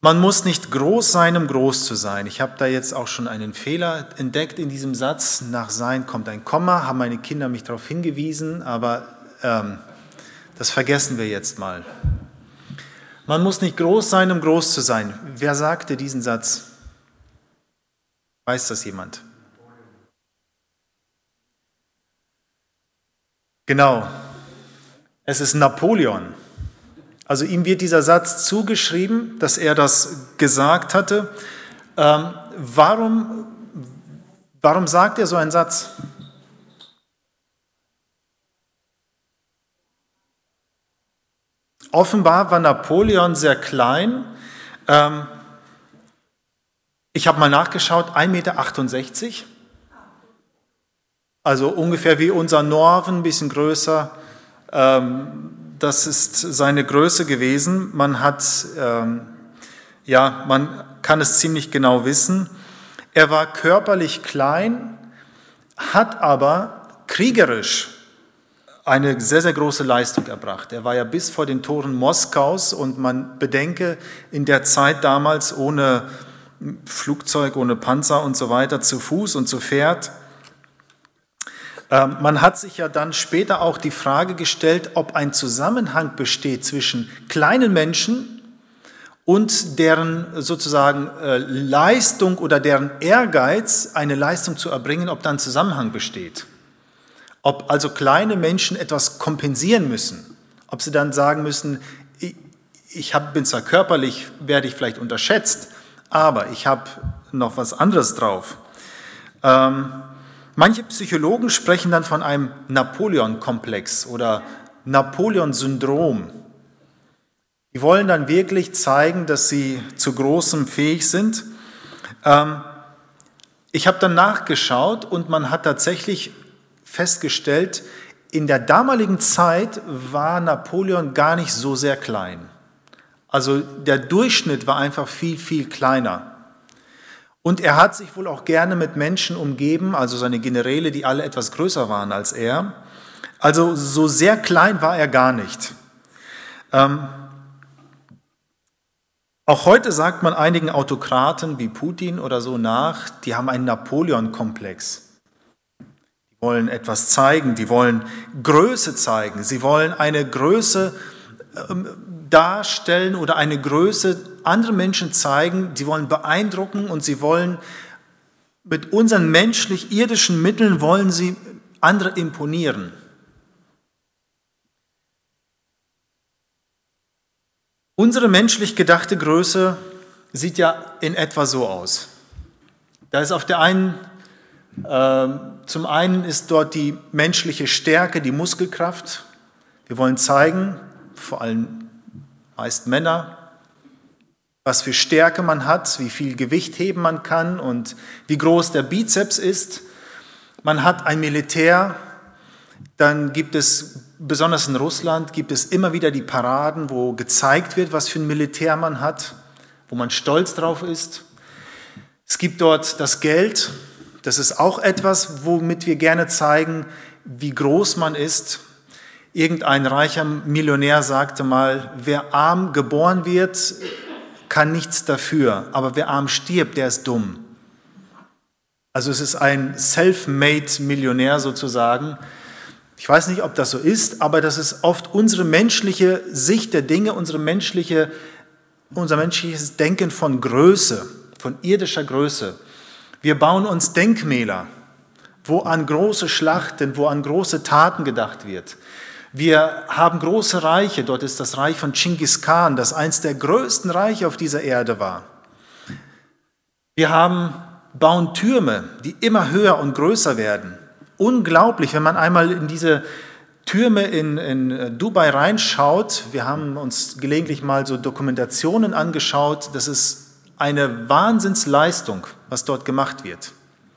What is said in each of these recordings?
Man muss nicht groß sein, um groß zu sein. Ich habe da jetzt auch schon einen Fehler entdeckt in diesem Satz. Nach sein kommt ein Komma, haben meine Kinder mich darauf hingewiesen, aber das vergessen wir jetzt mal. Man muss nicht groß sein, um groß zu sein. Wer sagte diesen Satz? Weiß das jemand? Genau, es ist Napoleon. Also ihm wird dieser Satz zugeschrieben, dass er das gesagt hatte. Warum sagt er so einen Satz? Offenbar war Napoleon sehr klein. Ich habe mal nachgeschaut, 1,68 Meter. Also ungefähr wie unser Norven, ein bisschen größer. Das ist seine Größe gewesen. Man kann es ziemlich genau wissen. Er war körperlich klein, hat aber kriegerisch eine sehr, sehr große Leistung erbracht. Er war ja bis vor den Toren Moskaus und man bedenke, in der Zeit damals ohne Flugzeug, ohne Panzer und so weiter, zu Fuß und zu Pferd. Man hat sich ja dann später auch die Frage gestellt, ob ein Zusammenhang besteht zwischen kleinen Menschen und deren sozusagen Leistung oder deren Ehrgeiz, eine Leistung zu erbringen, ob da ein Zusammenhang besteht. Ob also kleine Menschen etwas kompensieren müssen, ob sie dann sagen müssen, bin zwar körperlich, werde ich vielleicht unterschätzt, aber ich habe noch was anderes drauf. Manche Psychologen sprechen dann von einem Napoleon-Komplex oder Napoleon-Syndrom. Die wollen dann wirklich zeigen, dass sie zu Großem fähig sind. Ich habe dann nachgeschaut und man hat tatsächlich festgestellt, in der damaligen Zeit war Napoleon gar nicht so sehr klein. Also der Durchschnitt war einfach viel, viel kleiner. Und er hat sich wohl auch gerne mit Menschen umgeben, also seine Generäle, die alle etwas größer waren als er. Also so sehr klein war er gar nicht. Auch heute sagt man einigen Autokraten wie Putin oder so nach, die haben einen Napoleon-Komplex. Die wollen etwas zeigen, die wollen Größe zeigen, sie wollen eine Größe darstellen oder eine Größe andere Menschen zeigen, sie wollen beeindrucken und sie wollen mit unseren menschlich-irdischen Mitteln wollen sie andere imponieren. Unsere menschlich gedachte Größe sieht ja in etwa so aus. Da ist auf der einen, zum einen ist dort die menschliche Stärke, die Muskelkraft. Wir wollen zeigen, vor allem meist Männer, was für Stärke man hat, wie viel Gewicht heben man kann und wie groß der Bizeps ist. Man hat ein Militär, dann gibt es, besonders in Russland, gibt es immer wieder die Paraden, wo gezeigt wird, was für ein Militär man hat, wo man stolz drauf ist. Es gibt dort das Geld, das ist auch etwas, womit wir gerne zeigen, wie groß man ist. Irgendein reicher Millionär sagte mal, wer arm geboren wird, kann nichts dafür, aber wer arm stirbt, der ist dumm. Also es ist ein self-made Millionär sozusagen. Ich weiß nicht, ob das so ist, aber das ist oft unsere menschliche Sicht der Dinge, unser menschliches Denken von Größe, von irdischer Größe. Wir bauen uns Denkmäler, wo an große Schlachten, wo an große Taten gedacht wird. Wir haben große Reiche, dort ist das Reich von Genghis Khan, das eines der größten Reiche auf dieser Erde war. Wir bauen Türme, die immer höher und größer werden. Unglaublich, wenn man einmal in diese Türme in Dubai reinschaut. Wir haben uns gelegentlich mal so Dokumentationen angeschaut. Das ist eine Wahnsinnsleistung, was dort gemacht wird.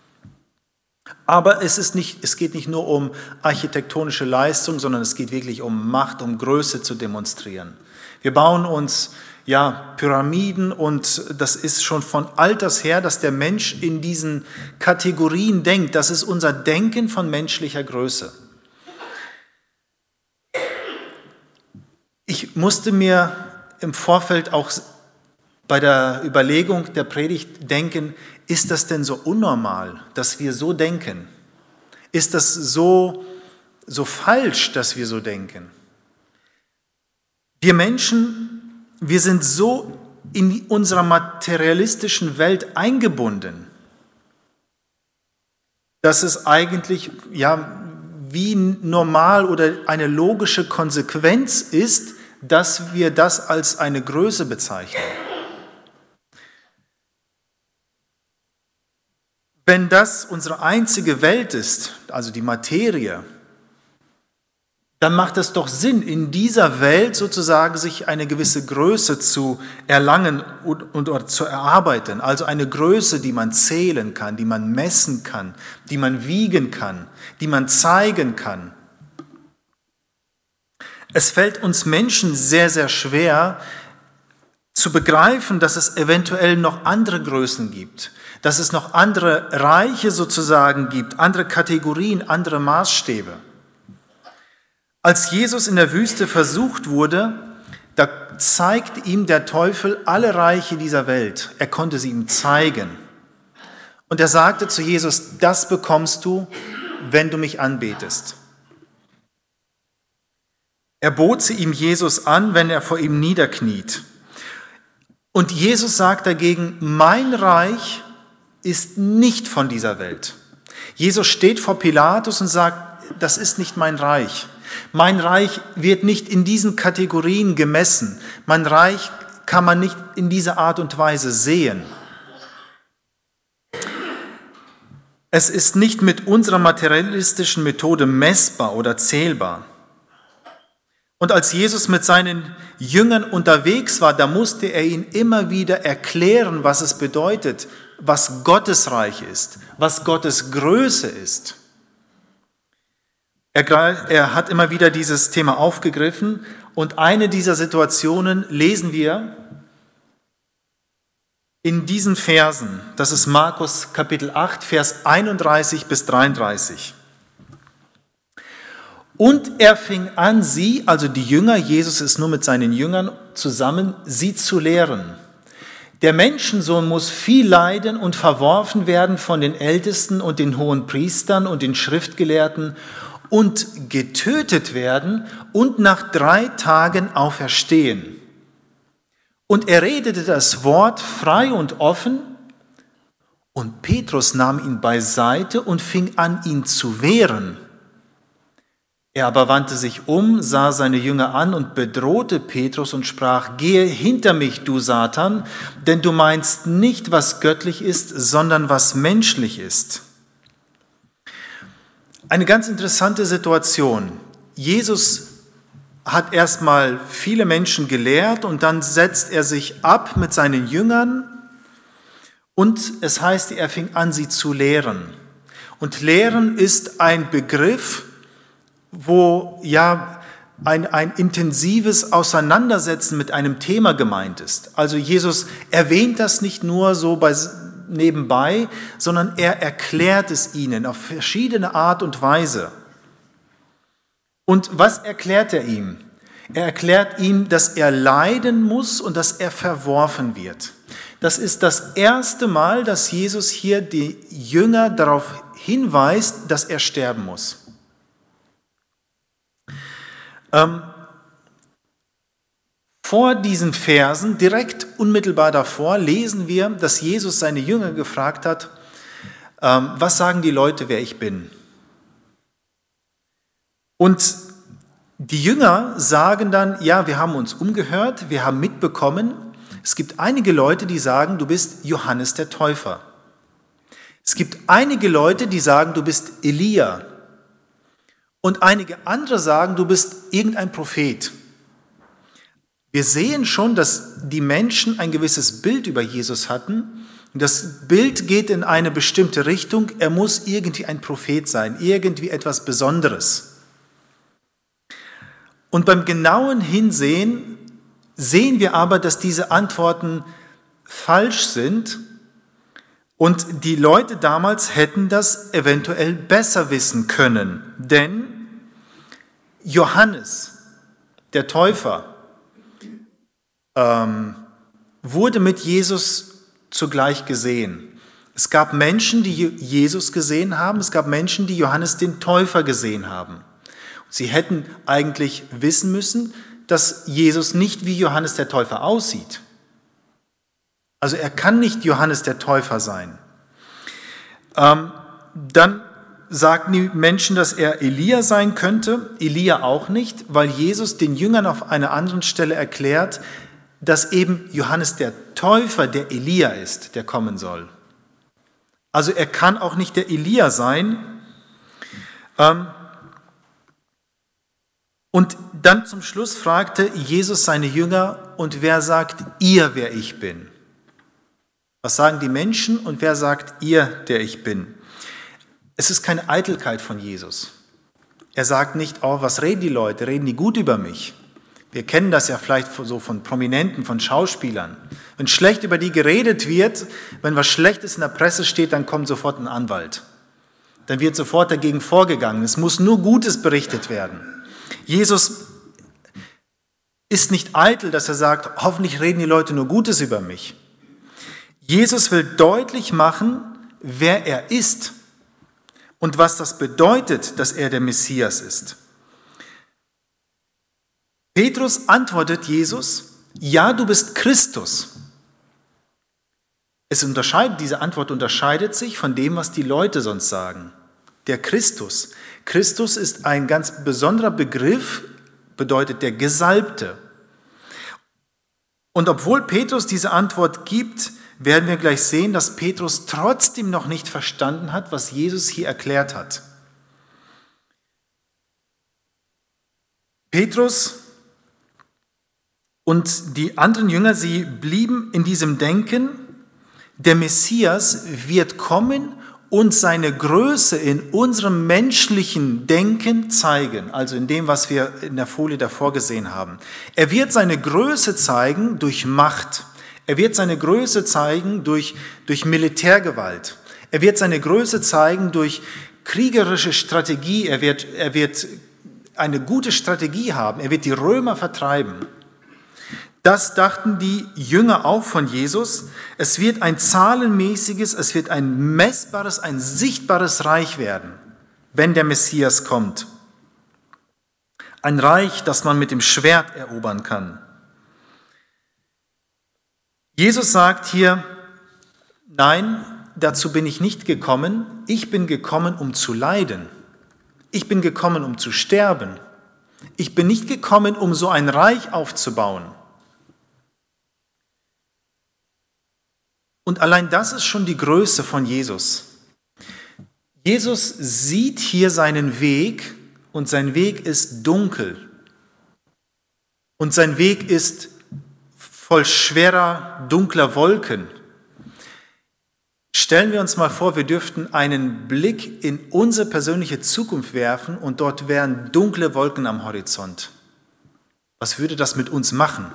Aber es geht nicht nur um architektonische Leistung, sondern es geht wirklich um Macht, um Größe zu demonstrieren. Wir bauen uns Pyramiden und das ist schon von alters her, dass der Mensch in diesen Kategorien denkt. Das ist unser Denken von menschlicher Größe. Ich musste mir im Vorfeld auch bei der Überlegung der Predigt denken, ist das denn so unnormal, dass wir so denken? Ist das so falsch, dass wir so denken? Wir Menschen, wir sind so in unserer materialistischen Welt eingebunden, dass es eigentlich wie normal oder eine logische Konsequenz ist, dass wir das als eine Größe bezeichnen. Wenn das unsere einzige Welt ist, also die Materie, dann macht es doch Sinn, in dieser Welt sozusagen sich eine gewisse Größe zu erlangen und zu erarbeiten. Also eine Größe, die man zählen kann, die man messen kann, die man wiegen kann, die man zeigen kann. Es fällt uns Menschen sehr, sehr schwer zu begreifen, dass es eventuell noch andere Größen gibt, dass es noch andere Reiche sozusagen gibt, andere Kategorien, andere Maßstäbe. Als Jesus in der Wüste versucht wurde, da zeigt ihm der Teufel alle Reiche dieser Welt. Er konnte sie ihm zeigen. Und er sagte zu Jesus, das bekommst du, wenn du mich anbetest. Er bot sie ihm Jesus an, wenn er vor ihm niederkniet. Und Jesus sagt dagegen, mein Reich ist nicht von dieser Welt. Jesus steht vor Pilatus und sagt, das ist nicht mein Reich. Mein Reich wird nicht in diesen Kategorien gemessen. Mein Reich kann man nicht in dieser Art und Weise sehen. Es ist nicht mit unserer materialistischen Methode messbar oder zählbar. Und als Jesus mit seinen Jüngern unterwegs war, da musste er ihnen immer wieder erklären, was es bedeutet, was Gottes Reich ist, was Gottes Größe ist. Er hat immer wieder dieses Thema aufgegriffen und eine dieser Situationen lesen wir in diesen Versen. Das ist Markus Kapitel 8, Vers 31 bis 33. Und er fing an, sie, also die Jünger, Jesus ist nur mit seinen Jüngern zusammen, sie zu lehren. Der Menschensohn muss viel leiden und verworfen werden von den Ältesten und den hohen Priestern und den Schriftgelehrten und getötet werden und nach 3 Tagen auferstehen. Und er redete das Wort frei und offen, und Petrus nahm ihn beiseite und fing an, ihn zu wehren. Er aber wandte sich um, sah seine Jünger an und bedrohte Petrus und sprach, gehe hinter mich, du Satan, denn du meinst nicht, was göttlich ist, sondern was menschlich ist. Eine ganz interessante Situation. Jesus hat erstmal viele Menschen gelehrt und dann setzt er sich ab mit seinen Jüngern und es heißt, er fing an, sie zu lehren. Und Lehren ist ein Begriff, wo ein intensives Auseinandersetzen mit einem Thema gemeint ist. Also Jesus erwähnt das nicht nur so nebenbei, sondern er erklärt es ihnen auf verschiedene Art und Weise. Und was erklärt er ihm? Er erklärt ihm, dass er leiden muss und dass er verworfen wird. Das ist das erste Mal, dass Jesus hier die Jünger darauf hinweist, dass er sterben muss. Vor diesen Versen, direkt unmittelbar davor, lesen wir, dass Jesus seine Jünger gefragt hat, was sagen die Leute, wer ich bin? Und die Jünger sagen dann, ja, wir haben uns umgehört, wir haben mitbekommen, es gibt einige Leute, die sagen, du bist Johannes der Täufer. Es gibt einige Leute, die sagen, du bist Elia. Und einige andere sagen, du bist irgendein Prophet. Wir sehen schon, dass die Menschen ein gewisses Bild über Jesus hatten. Das Bild geht in eine bestimmte Richtung. Er muss irgendwie ein Prophet sein, irgendwie etwas Besonderes. Und beim genauen Hinsehen sehen wir aber, dass diese Antworten falsch sind. Und die Leute damals hätten das eventuell besser wissen können. Denn Johannes, der Täufer, wurde mit Jesus zugleich gesehen. Es gab Menschen, die Jesus gesehen haben, es gab Menschen, die Johannes den Täufer gesehen haben. Sie hätten eigentlich wissen müssen, dass Jesus nicht wie Johannes der Täufer aussieht. Also er kann nicht Johannes der Täufer sein. Dann sagten die Menschen, dass er Elia sein könnte. Elia auch nicht, weil Jesus den Jüngern auf einer anderen Stelle erklärt, dass eben Johannes der Täufer der Elia ist, der kommen soll. Also er kann auch nicht der Elia sein. Und dann zum Schluss fragte Jesus seine Jünger, und wer sagt ihr, wer ich bin? Was sagen die Menschen und wer sagt ihr, der ich bin? Es ist keine Eitelkeit von Jesus. Er sagt nicht, oh, was reden die Leute? Reden die gut über mich? Wir kennen das ja vielleicht so von Prominenten, von Schauspielern. Wenn schlecht über die geredet wird, wenn was Schlechtes in der Presse steht, dann kommt sofort ein Anwalt. Dann wird sofort dagegen vorgegangen. Es muss nur Gutes berichtet werden. Jesus ist nicht eitel, dass er sagt, hoffentlich reden die Leute nur Gutes über mich. Jesus will deutlich machen, wer er ist und was das bedeutet, dass er der Messias ist. Petrus antwortet Jesus, ja, du bist Christus. Diese Antwort unterscheidet sich von dem, was die Leute sonst sagen. Der Christus. Christus ist ein ganz besonderer Begriff, bedeutet der Gesalbte. Und obwohl Petrus diese Antwort gibt, werden wir gleich sehen, dass Petrus trotzdem noch nicht verstanden hat, was Jesus hier erklärt hat. Petrus und die anderen Jünger, sie blieben in diesem Denken, der Messias wird kommen und seine Größe in unserem menschlichen Denken zeigen, also in dem, was wir in der Folie davor gesehen haben. Er wird seine Größe zeigen durch Macht. Er wird seine Größe zeigen durch Militärgewalt. Er wird seine Größe zeigen durch kriegerische Strategie. Er wird eine gute Strategie haben. Er wird die Römer vertreiben. Das dachten die Jünger auch von Jesus. Es wird ein zahlenmäßiges, es wird ein messbares, ein sichtbares Reich werden, wenn der Messias kommt. Ein Reich, das man mit dem Schwert erobern kann. Jesus sagt hier, nein, dazu bin ich nicht gekommen. Ich bin gekommen, um zu leiden. Ich bin gekommen, um zu sterben. Ich bin nicht gekommen, um so ein Reich aufzubauen. Und allein das ist schon die Größe von Jesus. Jesus sieht hier seinen Weg und sein Weg ist dunkel. Und sein Weg ist voll schwerer, dunkler Wolken. Stellen wir uns mal vor, wir dürften einen Blick in unsere persönliche Zukunft werfen und dort wären dunkle Wolken am Horizont. Was würde das mit uns machen?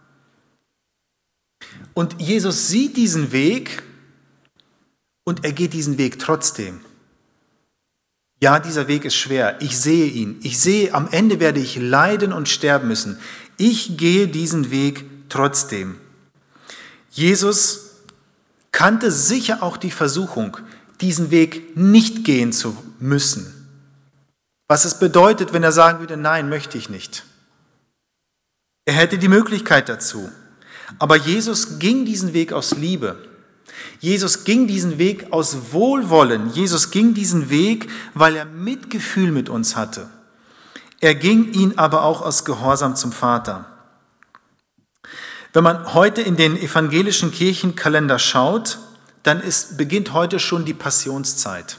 Und Jesus sieht diesen Weg und er geht diesen Weg trotzdem. Ja, dieser Weg ist schwer. Ich sehe ihn. Ich sehe, am Ende werde ich leiden und sterben müssen. Ich gehe diesen Weg trotzdem. Jesus kannte sicher auch die Versuchung, diesen Weg nicht gehen zu müssen. Was es bedeutet, wenn er sagen würde, nein, möchte ich nicht. Er hätte die Möglichkeit dazu. Aber Jesus ging diesen Weg aus Liebe. Jesus ging diesen Weg aus Wohlwollen. Jesus ging diesen Weg, weil er Mitgefühl mit uns hatte. Er ging ihn aber auch aus Gehorsam zum Vater. Wenn man heute in den evangelischen Kirchenkalender schaut, dann beginnt heute schon die Passionszeit.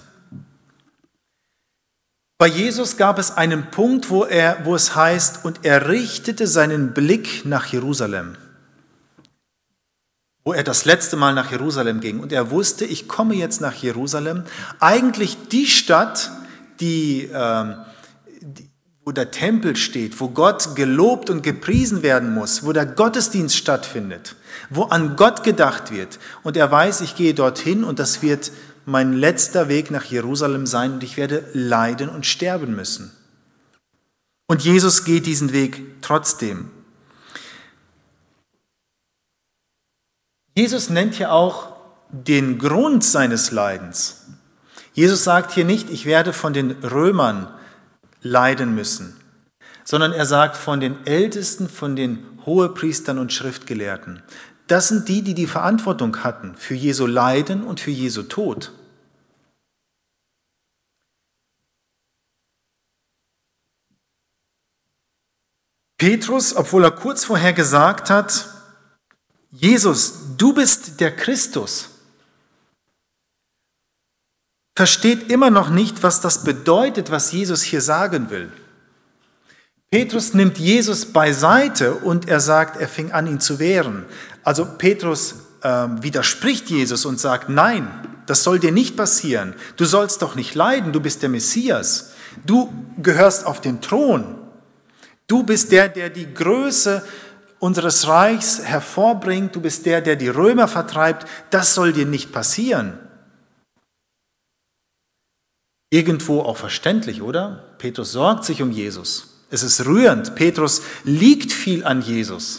Bei Jesus gab es einen Punkt, wo es heißt, und er richtete seinen Blick nach Jerusalem, wo er das letzte Mal nach Jerusalem ging. Und er wusste, ich komme jetzt nach Jerusalem, eigentlich die Stadt, wo der Tempel steht, wo Gott gelobt und gepriesen werden muss, wo der Gottesdienst stattfindet, wo an Gott gedacht wird. Und er weiß, ich gehe dorthin und das wird mein letzter Weg nach Jerusalem sein und ich werde leiden und sterben müssen. Und Jesus geht diesen Weg trotzdem. Jesus nennt hier auch den Grund seines Leidens. Jesus sagt hier nicht, ich werde von den Römern leiden müssen, sondern er sagt von den Ältesten, von den Hohepriestern und Schriftgelehrten. Das sind die, die die Verantwortung hatten für Jesu Leiden und für Jesu Tod. Petrus, obwohl er kurz vorher gesagt hat, Jesus, du bist der Christus, versteht immer noch nicht, was das bedeutet, was Jesus hier sagen will. Petrus nimmt Jesus beiseite und er sagt, er fing an, ihn zu wehren. Also Petrus widerspricht Jesus und sagt, nein, das soll dir nicht passieren. Du sollst doch nicht leiden, du bist der Messias. Du gehörst auf den Thron. Du bist der, der die Größe unseres Reichs hervorbringt. Du bist der, der die Römer vertreibt. Das soll dir nicht passieren. Irgendwo auch verständlich, oder? Petrus sorgt sich um Jesus. Es ist rührend. Petrus liegt viel an Jesus.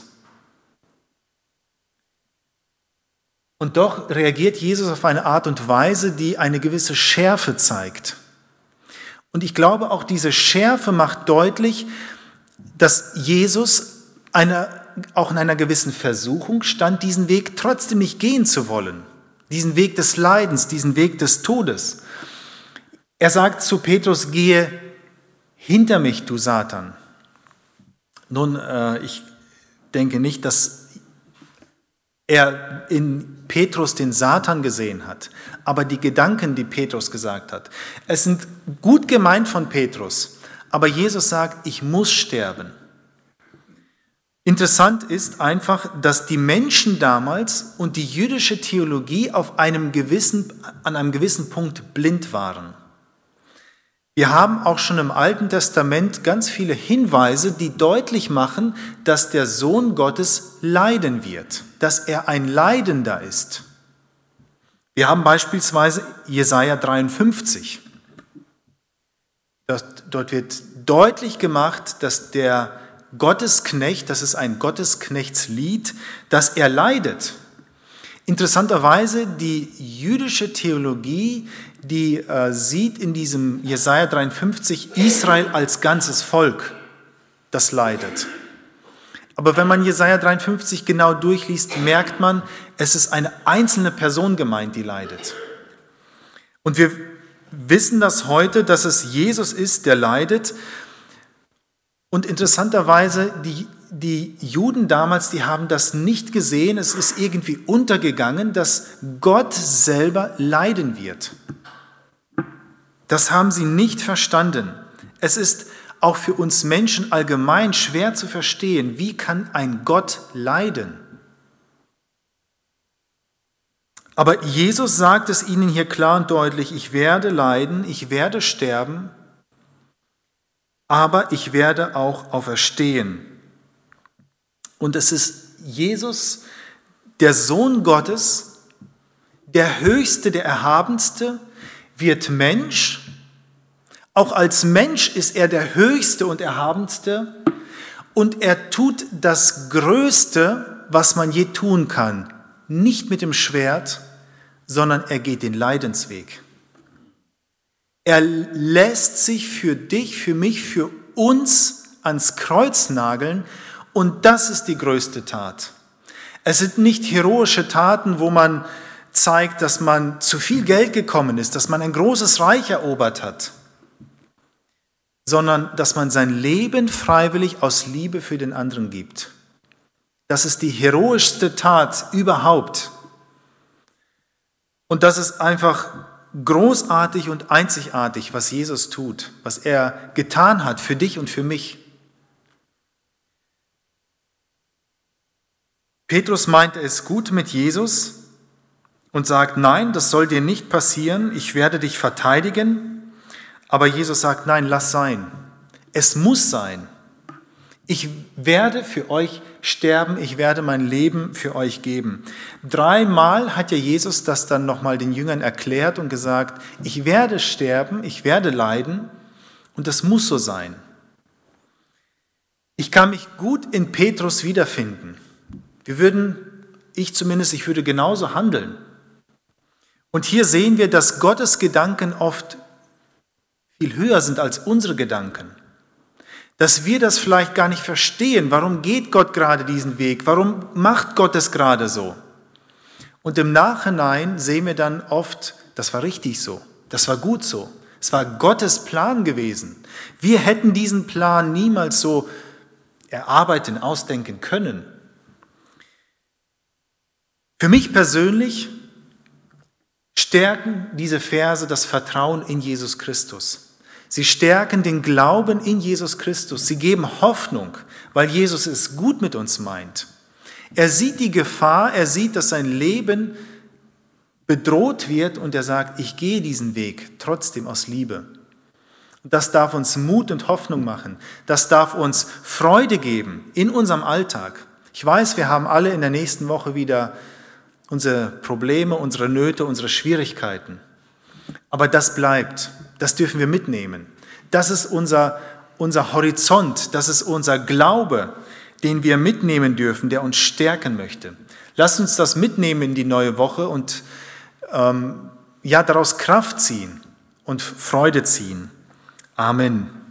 Und doch reagiert Jesus auf eine Art und Weise, die eine gewisse Schärfe zeigt. Und ich glaube, auch diese Schärfe macht deutlich, dass Jesus auch in einer gewissen Versuchung stand, diesen Weg trotzdem nicht gehen zu wollen. Diesen Weg des Leidens, diesen Weg des Todes. Er sagt zu Petrus, gehe hinter mich, du Satan. Nun, ich denke nicht, dass er in Petrus den Satan gesehen hat, aber die Gedanken, die Petrus gesagt hat, es sind gut gemeint von Petrus, aber Jesus sagt, ich muss sterben. Interessant ist einfach, dass die Menschen damals und die jüdische Theologie an einem gewissen Punkt blind waren. Wir haben auch schon im Alten Testament ganz viele Hinweise, die deutlich machen, dass der Sohn Gottes leiden wird, dass er ein Leidender ist. Wir haben beispielsweise Jesaja 53. Dort wird deutlich gemacht, dass der Gottesknecht, das ist ein Gottesknechtslied, dass er leidet. Interessanterweise, die jüdische Theologie, die sieht in diesem Jesaja 53 Israel als ganzes Volk, das leidet. Aber wenn man Jesaja 53 genau durchliest, merkt man, es ist eine einzelne Person gemeint, die leidet. Und wir wissen das heute, dass es Jesus ist, der leidet. Und interessanterweise, die Juden damals, die haben das nicht gesehen. Es ist irgendwie untergegangen, dass Gott selber leiden wird. Das haben sie nicht verstanden. Es ist auch für uns Menschen allgemein schwer zu verstehen, wie kann ein Gott leiden? Aber Jesus sagt es ihnen hier klar und deutlich, ich werde leiden, ich werde sterben, aber ich werde auch auferstehen. Und es ist Jesus, der Sohn Gottes, der Höchste, der Erhabenste, wird Mensch. Auch als Mensch ist er der Höchste und Erhabenste. Und er tut das Größte, was man je tun kann. Nicht mit dem Schwert, sondern er geht den Leidensweg. Er lässt sich für dich, für mich, für uns ans Kreuz nageln und das ist die größte Tat. Es sind nicht heroische Taten, wo man zeigt, dass man zu viel Geld gekommen ist, dass man ein großes Reich erobert hat, sondern dass man sein Leben freiwillig aus Liebe für den anderen gibt. Das ist die heroischste Tat überhaupt. Und das ist einfach großartig und einzigartig, was Jesus tut, was er getan hat für dich und für mich. Petrus meint es gut mit Jesus und sagt, nein, das soll dir nicht passieren, ich werde dich verteidigen. Aber Jesus sagt, nein, lass sein. Es muss sein. Ich werde für euch sterben, ich werde mein Leben für euch geben. 3-mal hat ja Jesus das dann nochmal den Jüngern erklärt und gesagt, ich werde sterben, ich werde leiden und das muss so sein. Ich kann mich gut in Petrus wiederfinden. Wir würden ich zumindest, ich würde genauso handeln. Und hier sehen wir, dass Gottes Gedanken oft viel höher sind als unsere Gedanken. Dass wir das vielleicht gar nicht verstehen. Warum geht Gott gerade diesen Weg? Warum macht Gott es gerade so? Und im Nachhinein sehen wir dann oft, das war richtig so, das war gut so. Es war Gottes Plan gewesen. Wir hätten diesen Plan niemals so erarbeiten, ausdenken können. Für mich persönlich stärken diese Verse das Vertrauen in Jesus Christus. Sie stärken den Glauben in Jesus Christus. Sie geben Hoffnung, weil Jesus es gut mit uns meint. Er sieht die Gefahr, er sieht, dass sein Leben bedroht wird und er sagt, ich gehe diesen Weg trotzdem aus Liebe. Und das darf uns Mut und Hoffnung machen. Das darf uns Freude geben in unserem Alltag. Ich weiß, wir haben alle in der nächsten Woche wieder unsere Probleme, unsere Nöte, unsere Schwierigkeiten. Aber das bleibt, das dürfen wir mitnehmen. Das ist unser Horizont, das ist unser Glaube, den wir mitnehmen dürfen, der uns stärken möchte. Lasst uns das mitnehmen in die neue Woche und daraus Kraft ziehen und Freude ziehen. Amen.